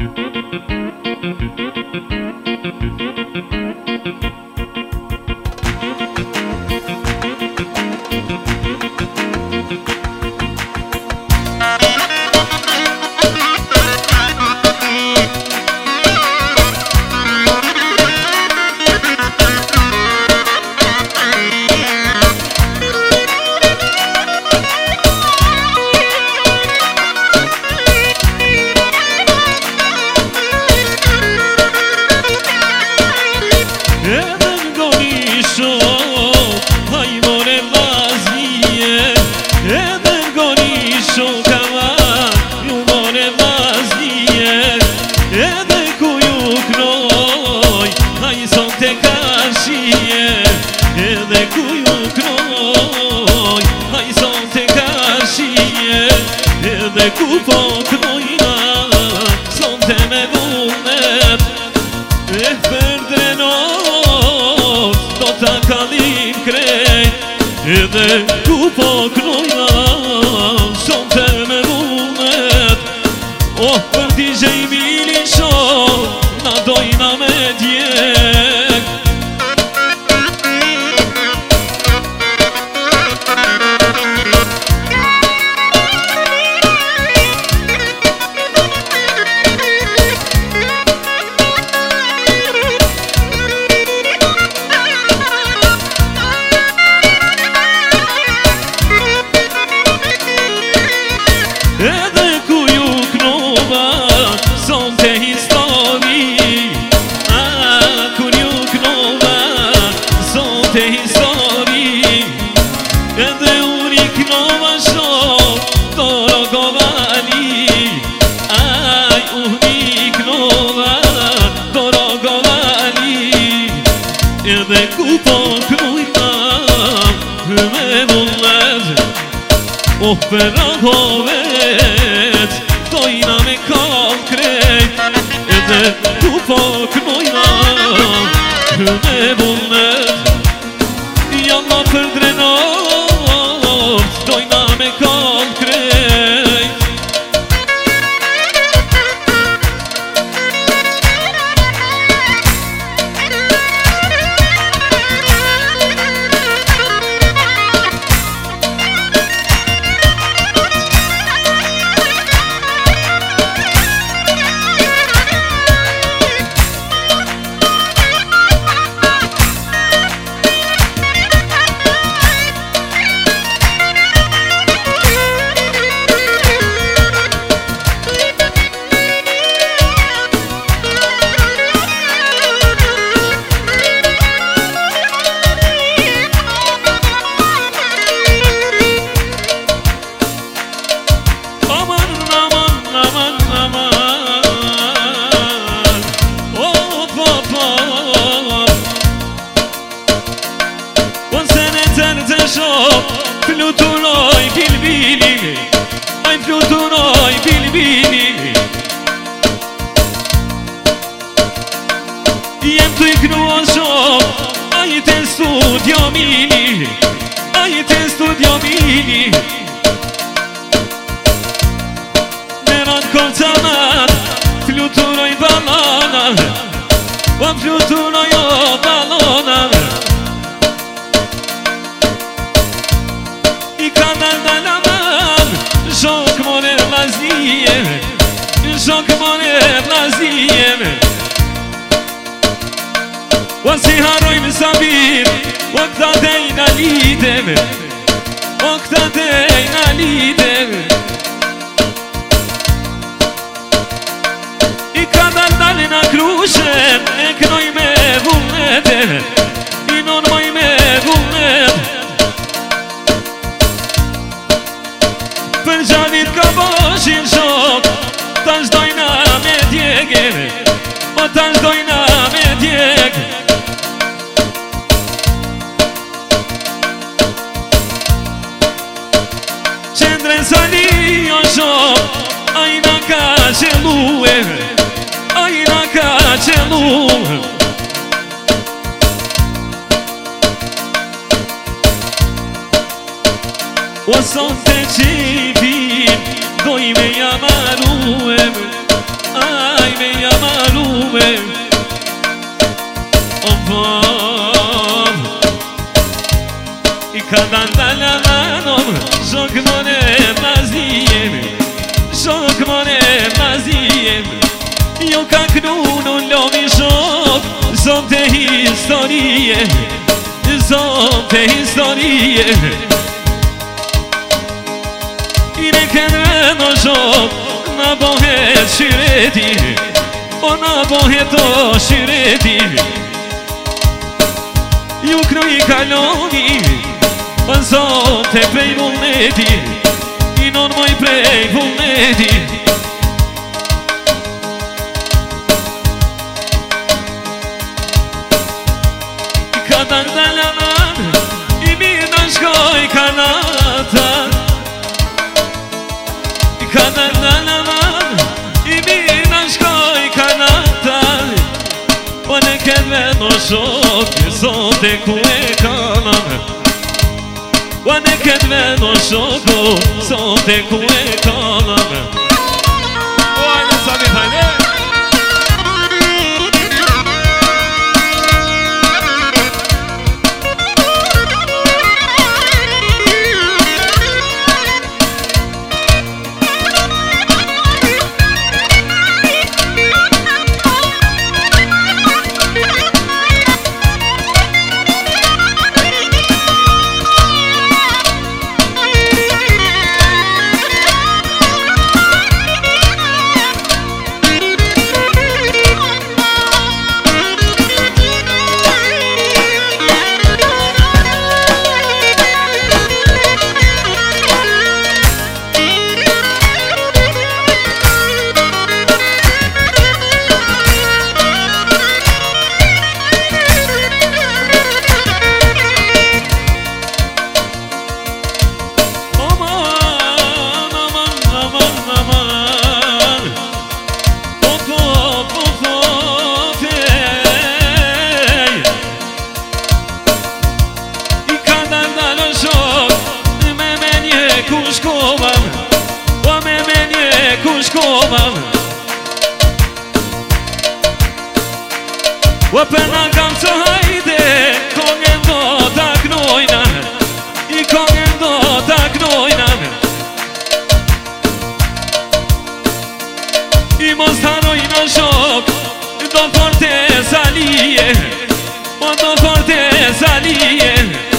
Ai Shok mone maznijem, shok mone maznijem. Jo ka knunu lomi shok, zonte historie, zonte historie. Ine kënë në shok, na bohet shireti, o na bohet o shireti. Ju kru I kaloni, o zonte prej vullneti, I non moj prej vullneti. Ka dalaman, I mirë në shkoj kanatan. Ka dalaman, I mirë në shkoj kanatan. O në këtë vetë në shok, zote ku e kanam. O në këtë vetë në shok, zote ku e kanam. O ajde sa mi thajne. O përna kam të hajde, kongen do t'a gnojna, I kongen do t'a gnojna. I mos harojna shok, do forte zalije, o do forte zalije.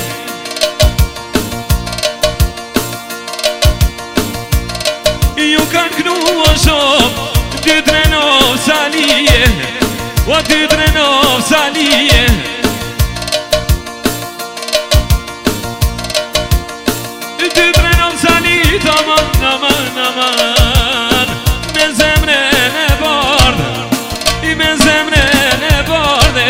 Ju kanë knua shok, dy drenov zalije, o dy drenov zalije. Dy drenov zalije, aman, aman, aman. Me zemrën e bardë, I me zemrën e bardë.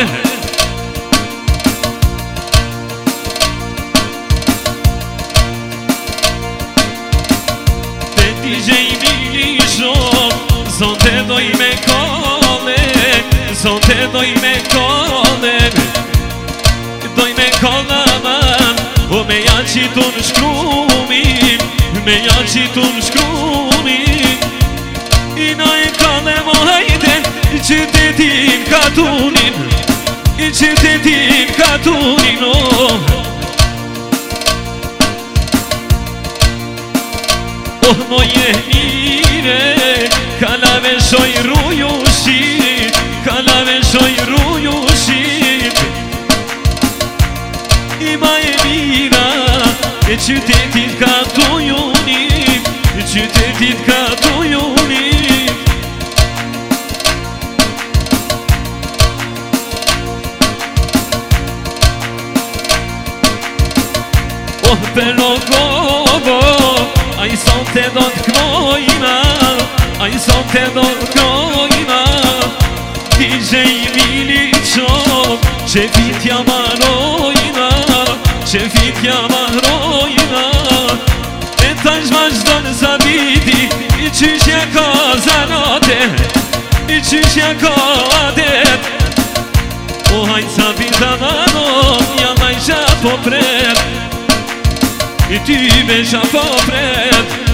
Te DJ Mili shok, zonte doj me kone, zonte doj me kone, doj me kone aman. O me janë qitu në shkrumin, me janë qitu në shkrumin. I na e kone mo hajde, I qytetin katunin, I qytetin katunin, oh moje mire, kalave shoj ruju shqip, kalave shoj ruju shqip. I ma e mira, e qytetit ka tujunim, e qytetit ka tujunim. Oh pero govo, a I son te do t'knojna, a I son te do t'knojna. DJ Mili qok, që fitja marojna, që fitja marojna. E tash vazhdo në zabiti, I qyshja ka zanate, I qyshja ka adet. O hajt zabita manon, jam najsha po pret, I ty me qa po pret.